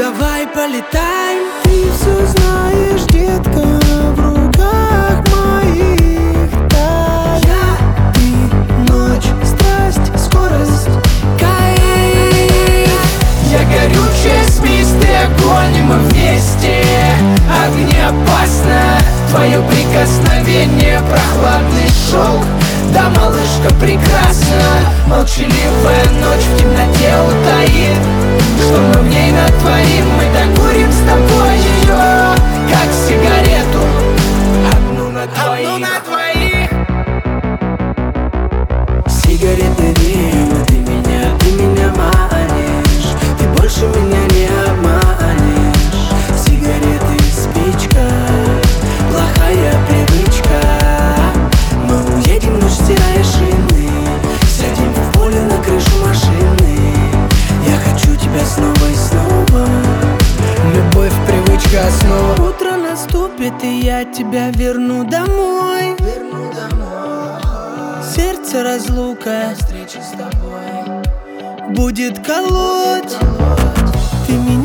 давай полетаем. Ты все знаешь, детка, в руках моих тает. Ты, ночь, страсть, скорость, кайф. Я горючая смесь, ты огонь, и мы вместе. Огнеопасно твое прикосновение, прохладный шелк. Да, малышка, прекрасна. Молчаливая ночь в темноте утаит, что мы в ней натворим. Мы докурим с тобой ее, как сигарету, одну на двоих. Сигареты дым, ты меня манишь. Ты больше меня не обманешь. Сигареты, спичка, плохая привычка. Мы уедем, ночь стирая шины. Сядем в поле на крышу машины. Я хочу тебя снова и снова. Любовь, привычка, основа. Утро наступит, и я тебя верну домой. Сердце разлука, встреча с тобой будет колоть. Ты меня